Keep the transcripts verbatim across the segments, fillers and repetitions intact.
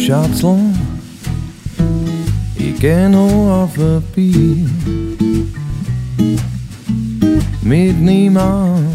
Schatzl, ich geh noch auf der Bier. Mit niemand,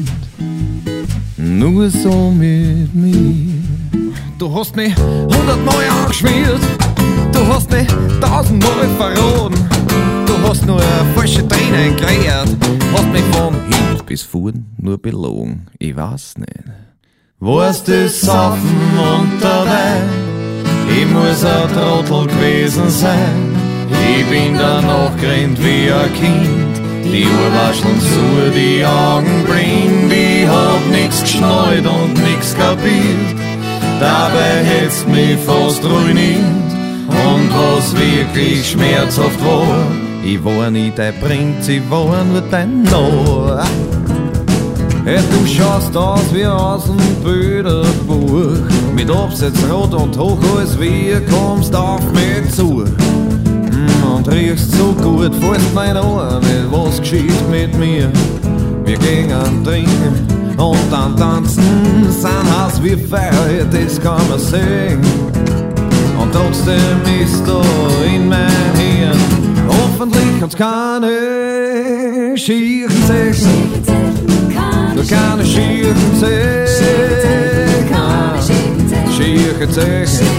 nur so mit mir. Du hast mich hundertmal angeschmiert, du hast mich tausendmal verraten, du hast nur falsche Tränen kreiert, hast mich von hin bis vorn nur belogen, ich weiß nicht. Wo's das Saufen und der Wein? Ich muss ein Trottel gewesen sein, ich bin danach gerannt wie ein Kind. Die Uhrwascheln zu, die Augen blind, ich hab nix geschnallt und nix kapiert. Dabei hätt's mich fast ruiniert. Und was wirklich schmerzhaft war, ich war nicht dein Prinz, ich war nur dein Narr. Hey, du schaust aus wie aus dem Bilderbuch, mit Absatz rot und hoch als wir kommst auf mich zu. Und riechst so gut, fällst mein Ohr, mit was geschieht mit mir. Wir gingen trinken und dann tanzen, sind heiß wie Feuer, das kann man sehen. Und trotzdem ist da in mein Hirn hoffentlich uns keine Schirchen sehen. Du keine Schirchen sehen, Schirchen sehen.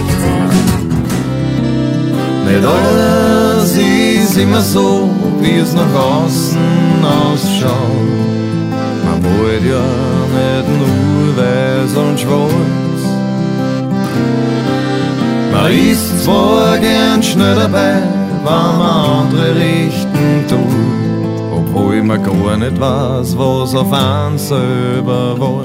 Nicht alles ist immer so, wie es nach außen ausschaut. Man wollte ja nicht nur weiß und schwarz. Man ist zwar gern schnell dabei, wenn man andere richten tut, obwohl man gar nicht weiß, was auf einen selber war.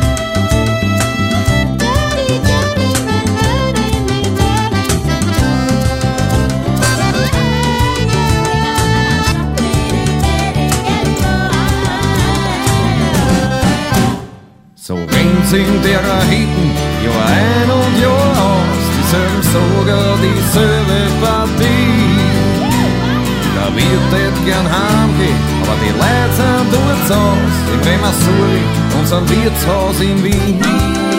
So rennt's in der Hitten, Jahr ein und Jahr aus, dieselben Sogar, dieselbe Partie. Da wird nicht gern heimgehen, aber die Leute sind durch's aus, in Bremersury, unserem Wirtshaus in Wien.